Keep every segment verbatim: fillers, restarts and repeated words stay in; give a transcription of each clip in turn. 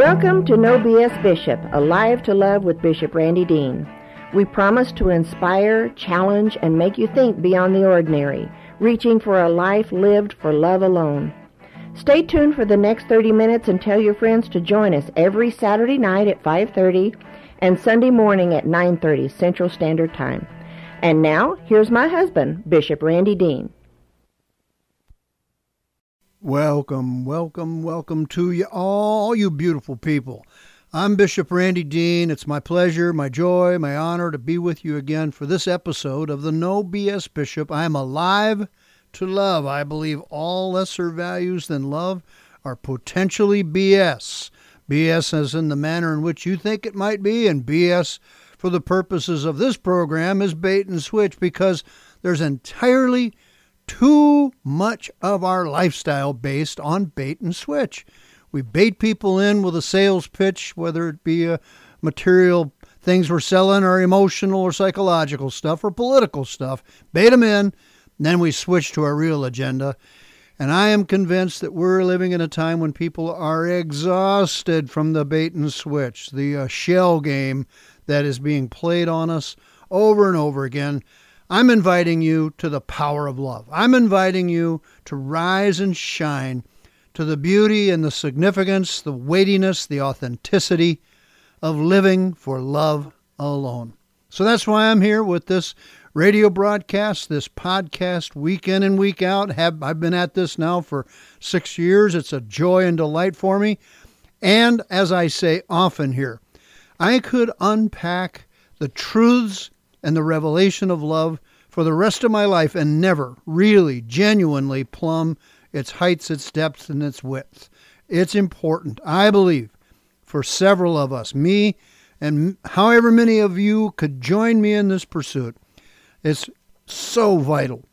Welcome to No B S Bishop, Alive to Love with Bishop Randy Dean. We promise to inspire, challenge, and make you think beyond the ordinary, reaching for a life lived for love alone. Stay tuned for the next thirty minutes and tell your friends to join us every Saturday night at five thirty and Sunday morning at nine thirty Central Standard Time. And now, here's my husband, Bishop Randy Dean. Welcome, welcome, welcome to you all, you beautiful people. I'm Bishop Randy Dean. It's my pleasure, my joy, my honor to be with you again for this episode of the No B S Bishop. I'm alive to love. I believe all lesser values than love are potentially B S. B S as in the manner in which you think it might be, and B S for the purposes of this program is bait and switch, because there's entirely too much of our lifestyle based on bait and switch. We bait people in with a sales pitch, whether it be a material things we're selling or emotional or psychological stuff or political stuff. Bait them in, and then we switch to our real agenda. And I am convinced that we're living in a time when people are exhausted from the bait and switch, the uh, shell game that is being played on us over and over again. I'm inviting you to the power of love. I'm inviting you to rise and shine to the beauty and the significance, the weightiness, the authenticity of living for love alone. So that's why I'm here with this radio broadcast, this podcast, week in and week out. Have I've been at this now for six years. It's a joy and delight for me. And as I say often here, I could unpack the truths and the revelation of love for the rest of my life and never really genuinely plumb its heights, its depths, and its width. It's important, I believe, for several of us, me and however many of you could join me in this pursuit. It's so vital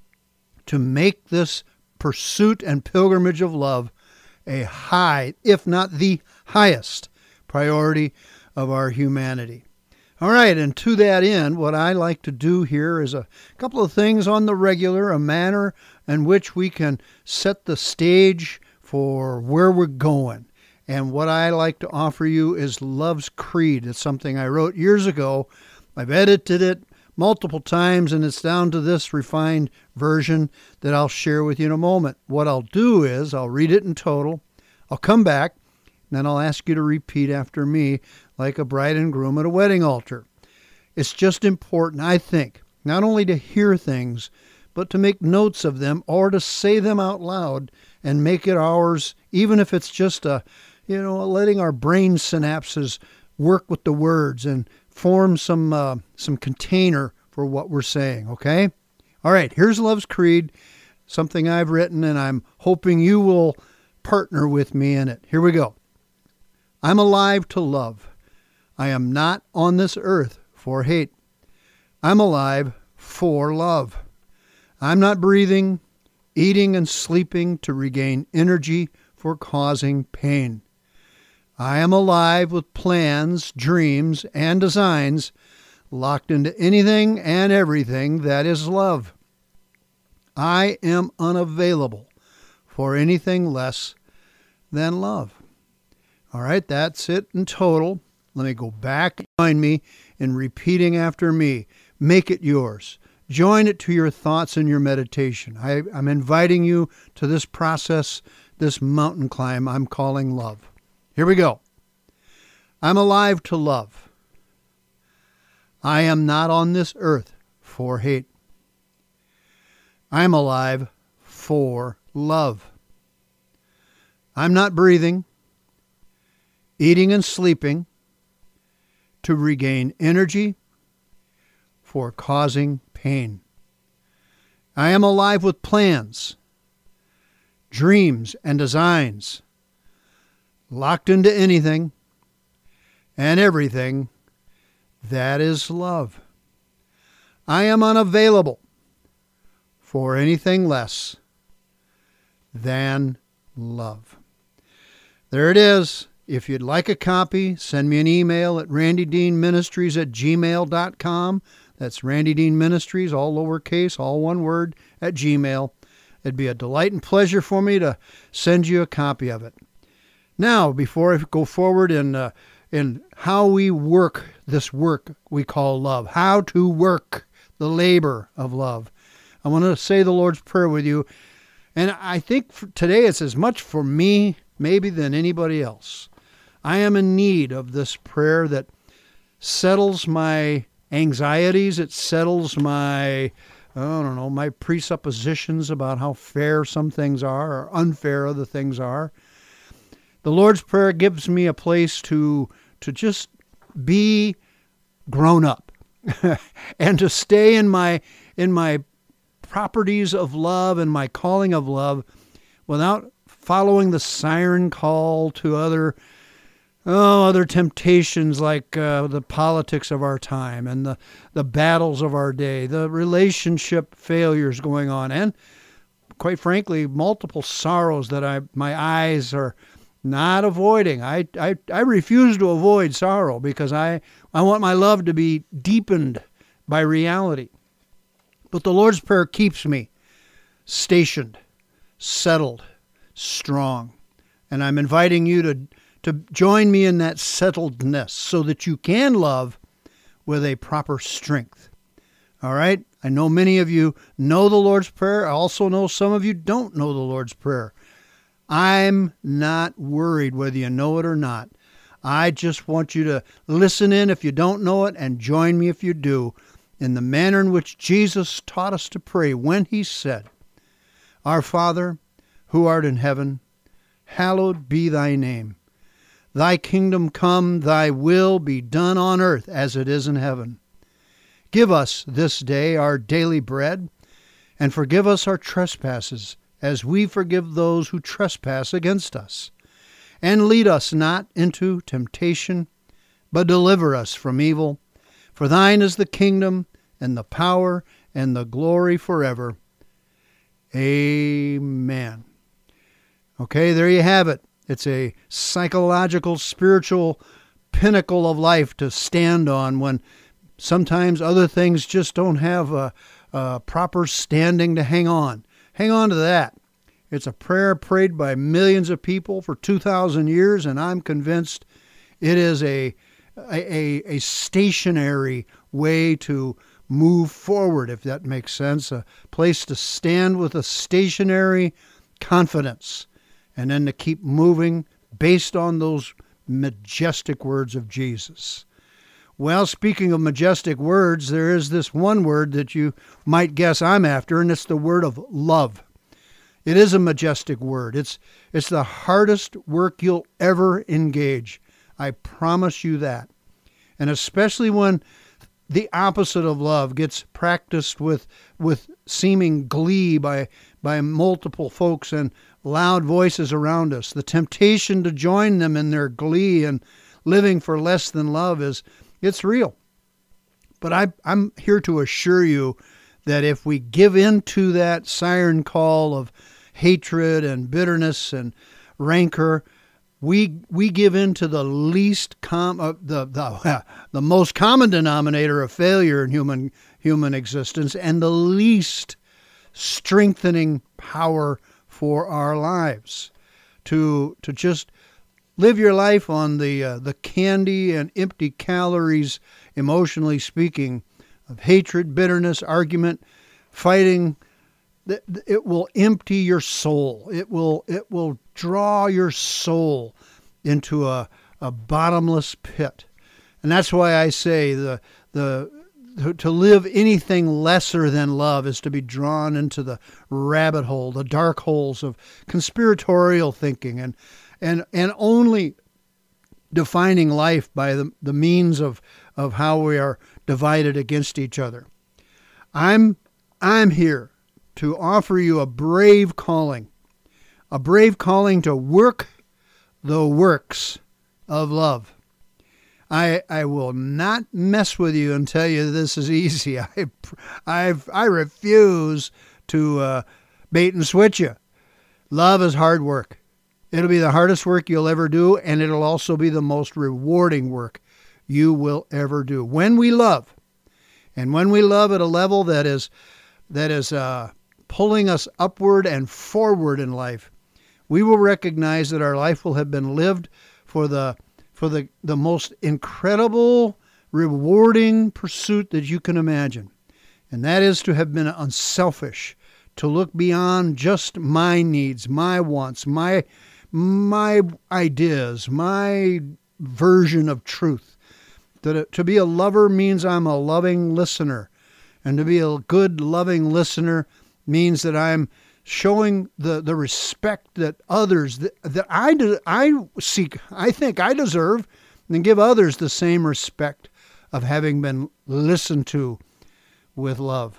to make this pursuit and pilgrimage of love a high, if not the highest, priority of our humanity. All right, and to that end, what I like to do here is a couple of things on the regular, a manner in which we can set the stage for where we're going. And what I like to offer you is Love's Creed. It's something I wrote years ago. I've edited it multiple times, and it's down to this refined version that I'll share with you in a moment. What I'll do is I'll read it in total. I'll come back, and then I'll ask you to repeat after me like a bride and groom at a wedding altar. It's just important, I think, not only to hear things, but to make notes of them or to say them out loud and make it ours, even if it's just a, you know, letting our brain synapses work with the words and form some uh, some container for what we're saying, okay? All right, here's Love's Creed, something I've written, and I'm hoping you will partner with me in it. Here we go. I'm alive to love. I am not on this earth for hate. I'm alive for love. I'm not breathing, eating, and sleeping to regain energy for causing pain. I am alive with plans, dreams, and designs locked into anything and everything that is love. I am unavailable for anything less than love. All right, that's it in total. Let me go back. Join me in repeating after me. Make it yours. Join it to your thoughts and your meditation. I, I'm inviting you to this process, this mountain climb I'm calling love. Here we go. I'm alive to love. I am not on this earth for hate. I'm alive for love. I'm not breathing, eating, and sleeping to regain energy for causing pain. I am alive with plans, dreams, and designs locked into anything and everything that is love. I am unavailable for anything less than love. There it is. If you'd like a copy, send me an email at randydeanministries at gmail dot com. That's Randy Dean Ministries, all lowercase, all one word, at Gmail. It'd be a delight and pleasure for me to send you a copy of it. Now, before I go forward in, uh, in how we work this work we call love, how to work the labor of love, I want to say the Lord's Prayer with you. And I think for today it's as much for me maybe than anybody else. I am in need of this prayer that settles my anxieties. It settles my, I don't know, my presuppositions about how fair some things are or unfair other things are. The Lord's Prayer gives me a place to to just be grown up and to stay in my in my properties of love and my calling of love without following the siren call to other oh other temptations like uh, the politics of our time and the the battles of our day, the relationship failures going on, and quite frankly multiple sorrows that I my eyes are not avoiding. I, I, I refuse to avoid sorrow because I, I want my love to be deepened by reality. But the Lord's Prayer keeps me stationed, settled, strong. And I'm inviting you to, to join me in that settledness so that you can love with a proper strength. All right? I know many of you know the Lord's Prayer. I also know some of you don't know the Lord's Prayer. I'm not worried whether you know it or not. I just want you to listen in if you don't know it and join me if you do in the manner in which Jesus taught us to pray when he said, Our Father, who art in heaven, hallowed be thy name. Thy kingdom come, thy will be done on earth as it is in heaven. Give us this day our daily bread, and forgive us our trespasses, as we forgive those who trespass against us. And lead us not into temptation, but deliver us from evil. For thine is the kingdom, and the power, and the glory forever. Amen. Okay, there you have it. It's a psychological, spiritual pinnacle of life to stand on when sometimes other things just don't have a, a proper standing to hang on. Hang on to that. It's a prayer prayed by millions of people for two thousand years, and I'm convinced it is a, a, a stationary way to move forward, if that makes sense, a place to stand with a stationary confidence, and then to keep moving based on those majestic words of Jesus. Well, speaking of majestic words, there is this one word that you might guess I'm after, and it's the word of love. It is a majestic word. It's it's the hardest work you'll ever engage. I promise you that. And especially when the opposite of love gets practiced with with seeming glee by by multiple folks and loud voices around us. The temptation to join them in their glee and living for less than love is it's real. But I I'm here to assure you that if we give in to that siren call of hatred and bitterness and rancor, we we give in to the least com uh, the the the most common denominator of failure in human human existence and the least strengthening power for our lives. To to just live your life on the uh, the candy and empty calories, emotionally speaking, of hatred, bitterness, argument, fighting. It will empty your soul. It will it will draw your soul into a, a bottomless pit. And that's why I say the the to live anything lesser than love is to be drawn into the rabbit hole, the dark holes of conspiratorial thinking and and and only defining life by the, the means of, of how we are divided against each other. I'm I'm here to offer you a brave calling, a brave calling to work the works of love. I I will not mess with you and tell you this is easy. I I've, I refuse to uh, bait and switch you. Love is hard work. It'll be the hardest work you'll ever do, and it'll also be the most rewarding work you will ever do. When we love, and when we love at a level that is that is uh, pulling us upward and forward in life, we will recognize that our life will have been lived for the for the, the most incredible, rewarding pursuit that you can imagine. And that is to have been unselfish, to look beyond just my needs, my wants, my my ideas, my version of truth. That to be a lover means I'm a loving listener. And to be a good, loving listener means that I'm showing the, the respect that others, that, that I, do, I seek, I think I deserve, and give others the same respect of having been listened to with love.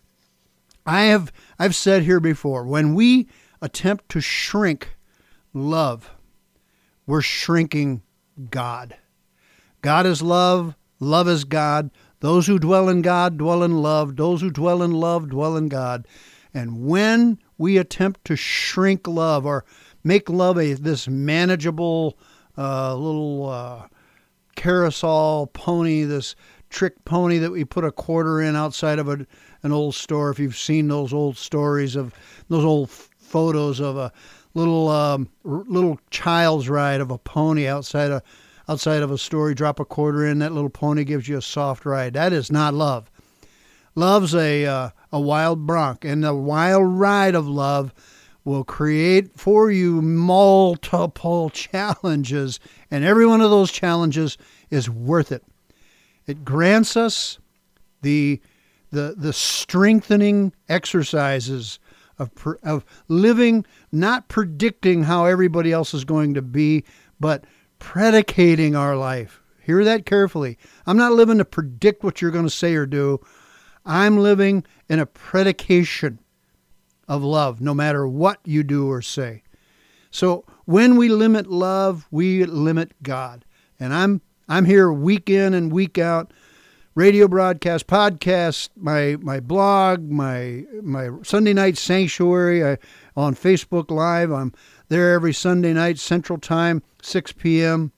I have, I've said here before, when we attempt to shrink love, we're shrinking God. God is love, love is God. Those who dwell in God dwell in love. Those who dwell in love dwell in God. And when we attempt to shrink love or make love a this manageable uh, little uh, carousel pony, this trick pony that we put a quarter in outside of a, an old store, if you've seen those old stories of those old f- photos of a little um, r- little child's ride of a pony outside a outside of a store, you drop a quarter in, that little pony gives you a soft ride. That is not love. Love's a uh, a wild bronc, and the wild ride of love will create for you multiple challenges, and every one of those challenges is worth it. It grants us the the the strengthening exercises of of living, not predicting how everybody else is going to be, but predicating our life. Hear that carefully. I'm not living to predict what you're going to say or do. I'm living in a predication of love, no matter what you do or say. So when we limit love, we limit God. And I'm I'm here week in and week out, radio broadcast, podcast, my my blog, my my Sunday night sanctuary I, on Facebook Live. I'm there every Sunday night, Central Time, six p.m.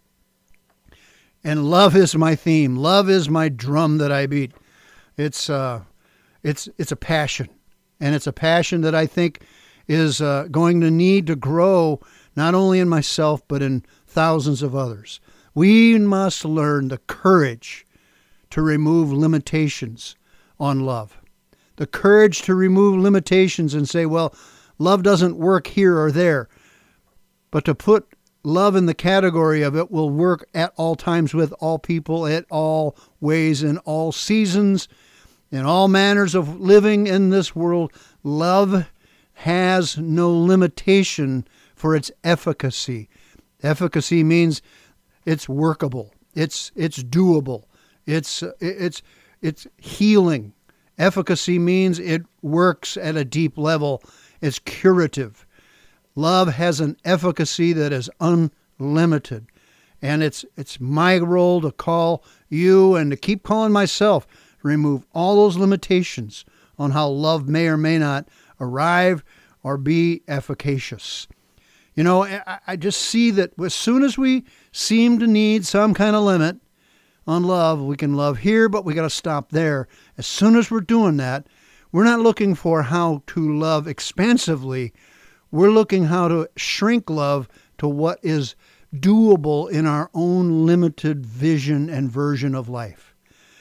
And love is my theme. Love is my drum that I beat. It's uh, it's it's a passion, and it's a passion that I think is uh, going to need to grow not only in myself but in thousands of others. We must learn the courage to remove limitations on love, the courage to remove limitations and say, well, love doesn't work here or there, but to put love in the category of it will work at all times with all people, at all ways, in all seasons, in all manners of living in this world. Love has no limitation for its efficacy. Efficacy means it's workable, it's it's doable, it's it's it's healing. Efficacy means it works at a deep level. It's curative. Love has an efficacy that is unlimited. And it's it's my role to call you and to keep calling myself, remove all those limitations on how love may or may not arrive or be efficacious. You know, I, I just see that as soon as we seem to need some kind of limit on love, we can love here, but we got to stop there. As soon as we're doing that, we're not looking for how to love expansively. We're looking how to shrink love to what is doable in our own limited vision and version of life.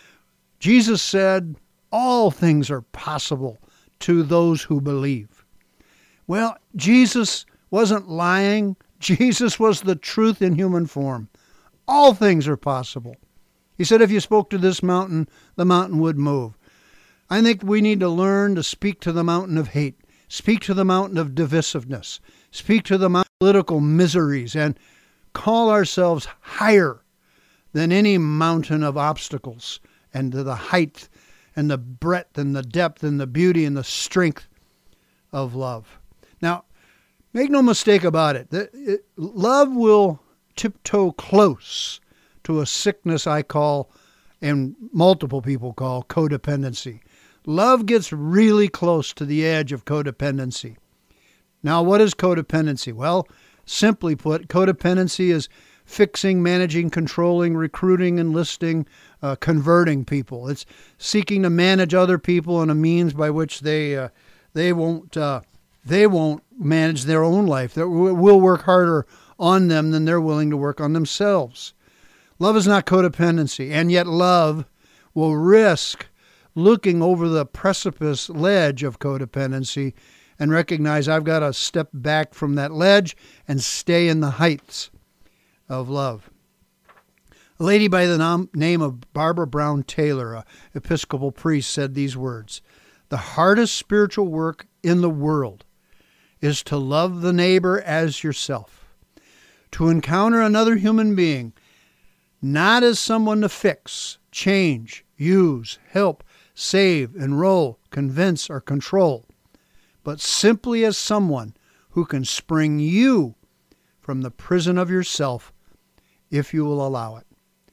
Jesus said, all things are possible to those who believe. Well, Jesus wasn't lying. Jesus was the truth in human form. All things are possible. He said if you spoke to this mountain, the mountain would move. I think we need to learn to speak to the mountain of hate, speak to the mountain of divisiveness, speak to the mountain of political miseries, and call ourselves higher than any mountain of obstacles, and to the height and the breadth and the depth and the beauty and the strength of love. Now, make no mistake about it. The, it love will tiptoe close to a sickness I call, and multiple people call, codependency. Love gets really close to the edge of codependency. Now, what is codependency? Well, simply put, codependency is fixing, managing, controlling, recruiting, enlisting, uh, converting people. It's seeking to manage other people in a means by which they uh, they won't uh, they won't manage their own life. We'll work harder on them than they're willing to work on themselves. Love is not codependency, and yet love will risk looking over the precipice ledge of codependency and recognize I've got to step back from that ledge and stay in the heights of love. A lady by the nom- name of Barbara Brown Taylor, an Episcopal priest, said these words: "The hardest spiritual work in the world is to love the neighbor as yourself, to encounter another human being not as someone to fix, change, use, help, save, enroll, convince, or control, but simply as someone who can spring you from the prison of yourself if you will allow it."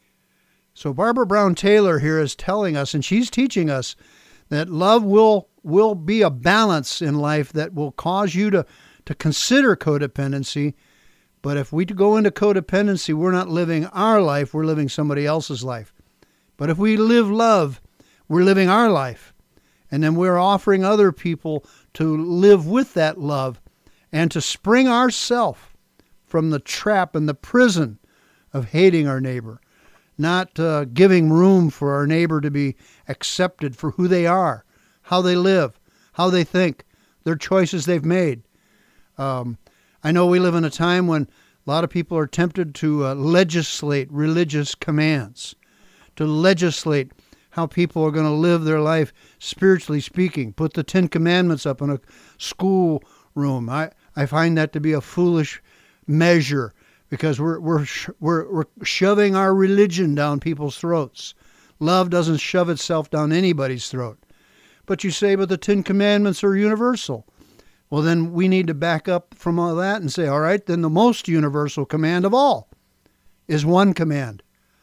So Barbara Brown Taylor here is telling us, and she's teaching us, that love will will be a balance in life that will cause you to, to consider codependency. But if we go into codependency, we're not living our life, we're living somebody else's life. But if we live love, we're living our life. And then we're offering other people to live with that love and to spring ourselves from the trap and the prison of hating our neighbor, not uh, giving room for our neighbor to be accepted for who they are, how they live, how they think, their choices they've made. Um, I know we live in a time when a lot of people are tempted to uh, legislate religious commands, to legislate how people are going to live their life spiritually speaking, put the Ten Commandments up in a school room. I, I find that to be a foolish measure, because we're we're we're we're shoving our religion down people's throats. Love doesn't shove itself down anybody's throat. But you say, but the Ten Commandments are universal. Well, then we need to back up from all that and say, all right, then the most universal command of all is one command: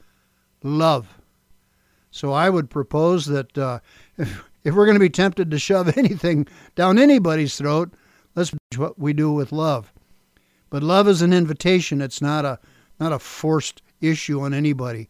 love. So I would propose that uh, if, if we're going to be tempted to shove anything down anybody's throat, let's do what we do with love. But love is an invitation. It's not a not a forced issue on anybody.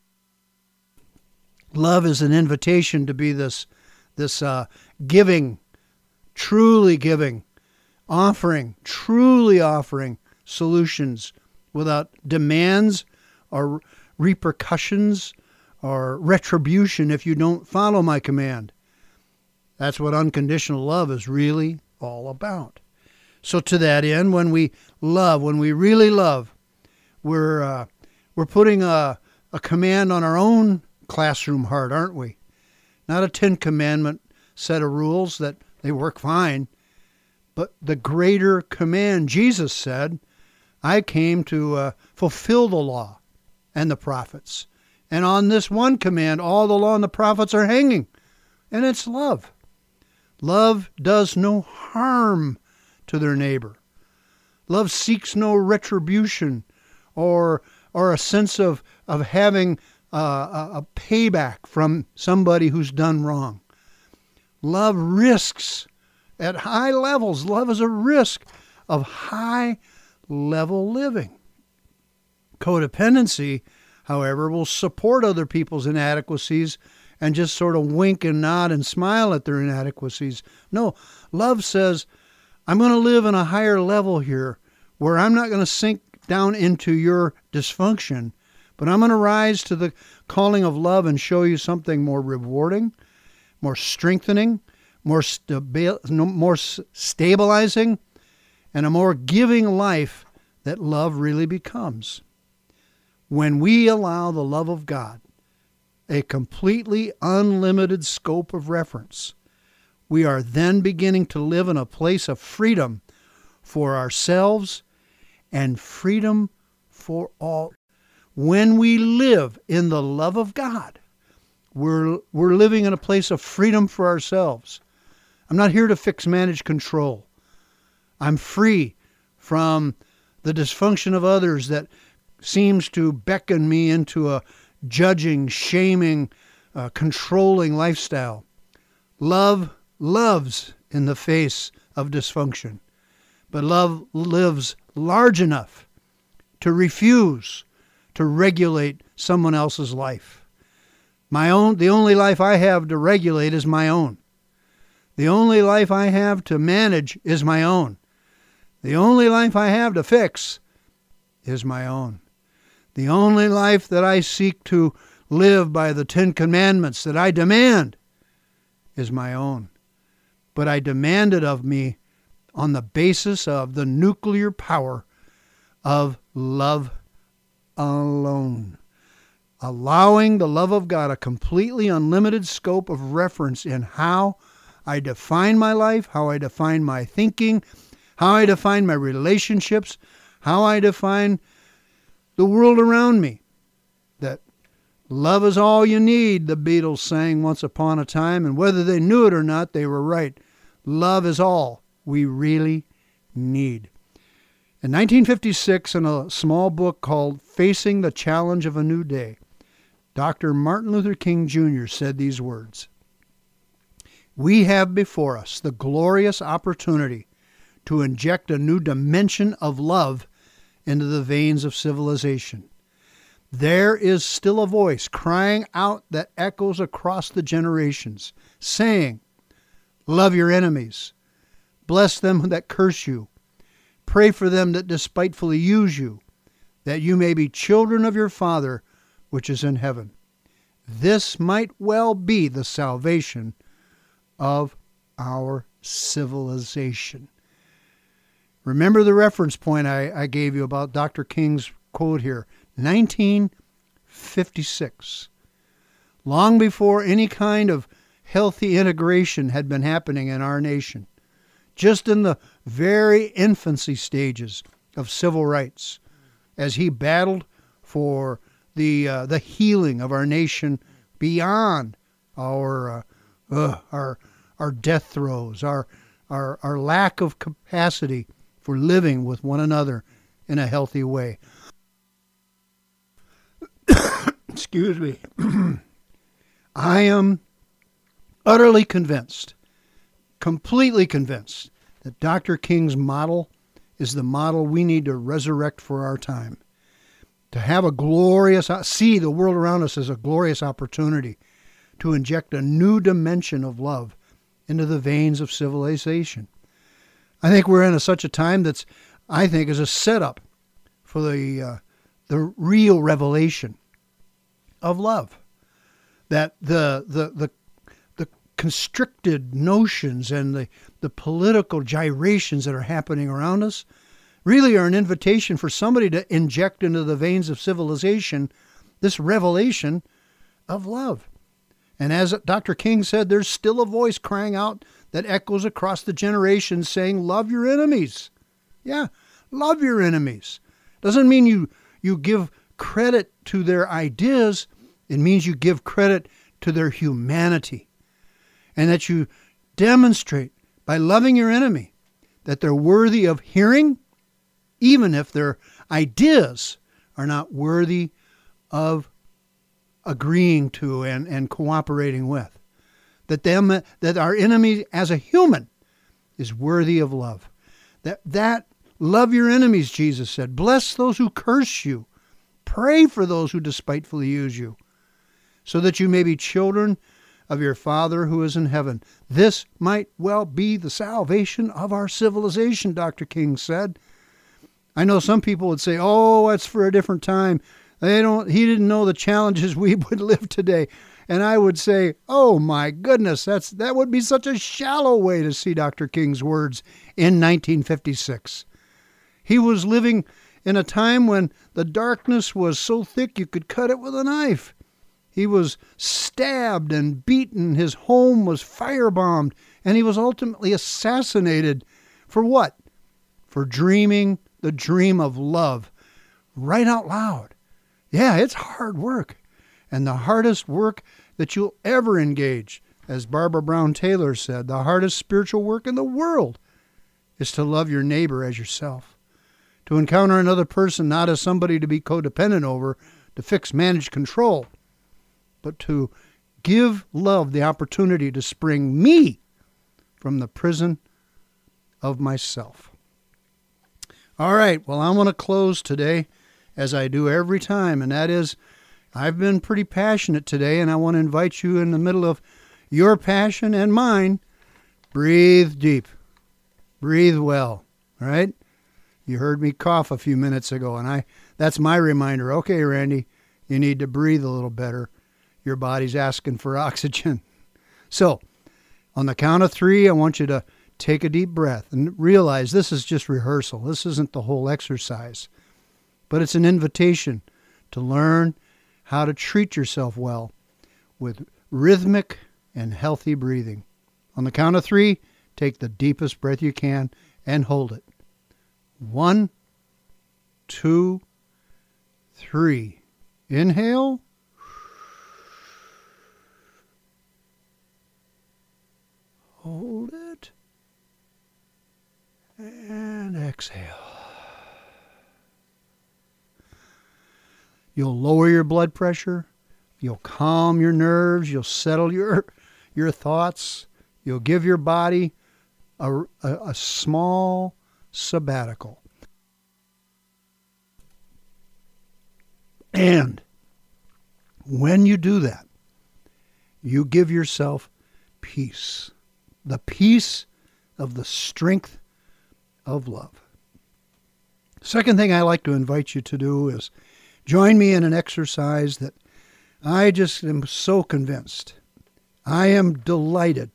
Love is an invitation to be this this uh, giving, truly giving, offering, truly offering solutions without demands or repercussions or retribution if you don't follow my command. That's what unconditional love is really all about. So to that end, when we love, when we really love, we're uh, we're putting a, a command on our own classroom heart, aren't we? Not a Ten Commandment set of rules that they work fine, but the greater command. Jesus said, I came to uh, fulfill the law and the prophets. And on this one command, all the law and the prophets are hanging, and it's love. Love does no harm to their neighbor. Love seeks no retribution or or a sense of, of having uh, a, a payback from somebody who's done wrong. Love risks at high levels. Love is a risk of high level living. Codependency, however, will support other people's inadequacies and just sort of wink and nod and smile at their inadequacies. No, love says, I'm going to live in a higher level here where I'm not going to sink down into your dysfunction, but I'm going to rise to the calling of love and show you something more rewarding, more strengthening, more, stabi- more stabilizing, and a more giving life that love really becomes. When we allow the love of God a completely unlimited scope of reference, we are then beginning to live in a place of freedom for ourselves and freedom for all. When we live in the love of God, we're, we're living in a place of freedom for ourselves. I'm not here to fix, manage, control. I'm free from the dysfunction of others that seems to beckon me into a judging, shaming, uh, controlling lifestyle. Love loves in the face of dysfunction, but love lives large enough to refuse to regulate someone else's life. My own, the only life I have to regulate is my own. The only life I have to manage is my own. The only life I have to fix is my own. The only life that I seek to live by the Ten Commandments that I demand is my own. But I demand it of me on the basis of the nuclear power of love alone. Allowing the love of God a completely unlimited scope of reference in how I define my life, how I define my thinking, how I define my relationships, how I define the world around me. That love is all you need, the Beatles sang once upon a time, and whether they knew it or not, they were right. Love is all we really need. In nineteen fifty-six, in a small book called Facing the Challenge of a New Day, Doctor Martin Luther King Junior said these words: "We have before us the glorious opportunity to inject a new dimension of love into the veins of civilization. There is still a voice crying out that echoes across the generations, saying, 'Love your enemies. Bless them that curse you. Pray for them that despitefully use you, that you may be children of your Father which is in heaven.' This might well be the salvation of our civilization." Remember the reference point I, I gave you about Doctor King's quote here, nineteen fifty-six. Long before any kind of healthy integration had been happening in our nation. Just in the very infancy stages of civil rights, as he battled for the uh, the healing of our nation beyond our uh, uh, our our death throes, our our our lack of capacity for living with one another in a healthy way. Excuse me. I am utterly convinced, completely convinced, that Doctor King's model is the model we need to resurrect for our time. To have a glorious, see the world around us as a glorious opportunity to inject a new dimension of love into the veins of civilization. I think we're in a, such a time that's, I think, is a setup for the uh, the real revelation of love. That the the the the constricted notions and the, the political gyrations that are happening around us really are an invitation for somebody to inject into the veins of civilization this revelation of love. And as Doctor King said, there's still a voice crying out that echoes across the generations saying, love your enemies. Yeah, love your enemies. Doesn't mean you, you give credit to their ideas. It means you give credit to their humanity. And that you demonstrate by loving your enemy that they're worthy of hearing, even if their ideas are not worthy of agreeing to and, and cooperating with. That them that our enemy as a human is worthy of love. That that love your enemies, Jesus said. Bless those who curse you. Pray for those who despitefully use you, so that you may be children of your Father who is in heaven. This might well be the salvation of our civilization, Doctor King said. I know some people would say, oh, that's for a different time. They don't. He didn't know the challenges we would live today. And I would say, oh my goodness, that's that would be such a shallow way to see Doctor King's words in nineteen fifty-six. He was living in a time when the darkness was so thick you could cut it with a knife. He was stabbed and beaten. His home was firebombed. And he was ultimately assassinated. For what? For dreaming the dream of love right out loud. Yeah, it's hard work. And the hardest work that you'll ever engage, as Barbara Brown Taylor said, the hardest spiritual work in the world is to love your neighbor as yourself. To encounter another person not as somebody to be codependent over, to fix, manage, control, but to give love the opportunity to spring me from the prison of myself. All right, well, I want to close today as I do every time, and that is, I've been pretty passionate today, and I want to invite you in the middle of your passion and mine, Breathe deep. Breathe well. All right? You heard me cough a few minutes ago, and I that's my reminder. Okay, Randy, you need to breathe a little better. Your body's asking for oxygen. So, on the count of three, I want you to take a deep breath and realize this is just rehearsal. This isn't the whole exercise. But it's an invitation to learn how to treat yourself well with rhythmic and healthy breathing. On the count of three, take the deepest breath you can and hold it. One, two, three. Inhale. Hold it. And exhale. You'll lower your blood pressure. You'll calm your nerves. You'll settle your, your thoughts. You'll give your body a, a, a small sabbatical. And when you do that, you give yourself peace. The peace of the strength of love. Second thing I like to invite you to do is join me in an exercise that I just am so convinced. I am delighted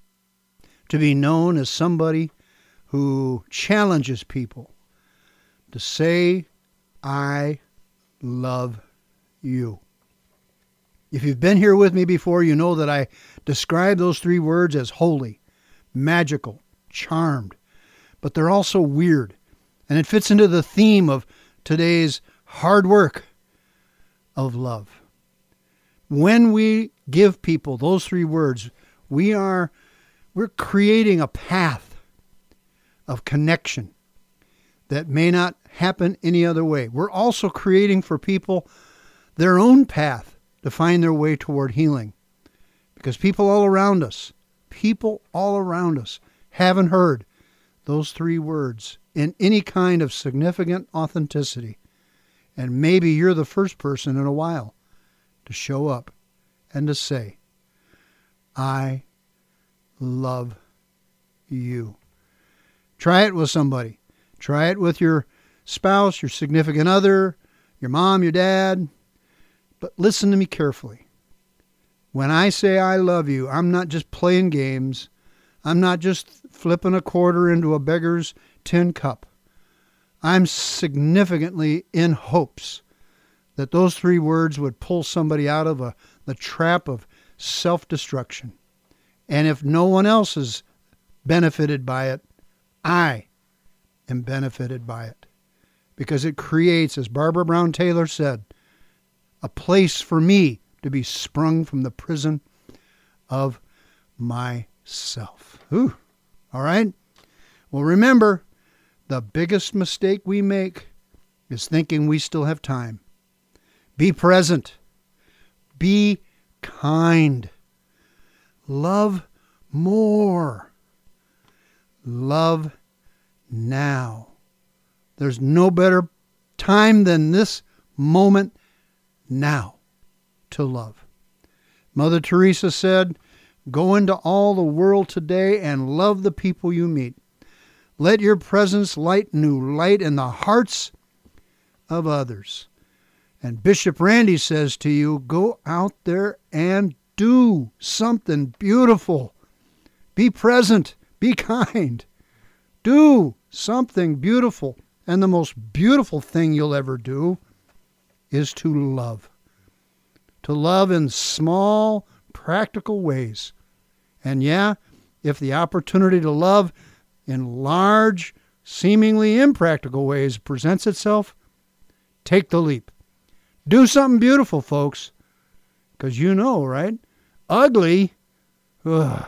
to be known as somebody who challenges people to say, I love you. If you've been here with me before, you know that I describe those three words as holy, magical, charmed, but they're also weird. And it fits into the theme of today's hard work of love. When we give people those three words, we are we're creating a path of connection that may not happen any other way. We're also creating for people their own path to find their way toward healing. Because people all around us, people all around us haven't heard those three words in any kind of significant authenticity. And maybe you're the first person in a while to show up and to say, I love you. Try it with somebody. Try it with your spouse, your significant other, your mom, your dad. But listen to me carefully. When I say I love you, I'm not just playing games. I'm not just flipping a quarter into a beggar's tin cup. I'm significantly in hopes that those three words would pull somebody out of a, the trap of self-destruction. And if no one else is benefited by it, I am benefited by it. Because it creates, as Barbara Brown Taylor said, a place for me to be sprung from the prison of myself. Ooh, all right? Well, remember, the biggest mistake we make is thinking we still have time. Be present. Be kind. Love more. Love now. There's no better time than this moment now to love. Mother Teresa said, go into all the world today and love the people you meet. Let your presence light new light in the hearts of others. And Bishop Randy says to you, go out there and do something beautiful. Be present. Be kind. Do something beautiful. And the most beautiful thing you'll ever do is to love. To love in small, practical ways. And yeah, if the opportunity to love in large, seemingly impractical ways presents itself, take the leap. Do something beautiful, folks. Because you know, right? Ugly, ugh,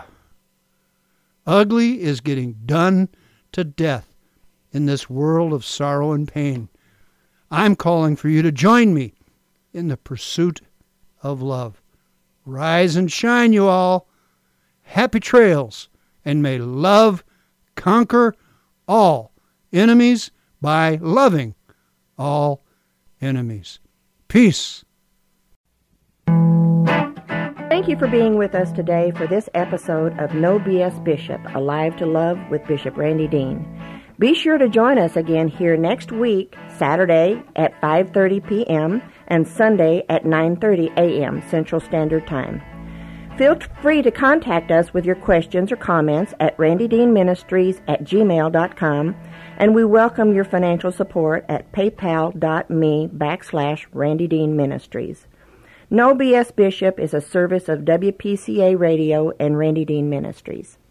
ugly is getting done to death in this world of sorrow and pain. I'm calling for you to join me in the pursuit of love. Rise and shine, you all. Happy trails, and may love conquer all enemies by loving all enemies. Peace. Thank Thank you for being with us today for this episode of No B S Bishop, Alive to Love with Bishop Randy Dean. Be sure to join us again here next week, Saturday at five thirty p.m. and Sunday at nine thirty a.m. Central Standard Time. Feel free to contact us with your questions or comments at randydeanministries at gmail dot com, and we welcome your financial support at paypal.me backslash randydeanministries. No B S Bishop is a service of W P C A Radio and Randy Dean Ministries.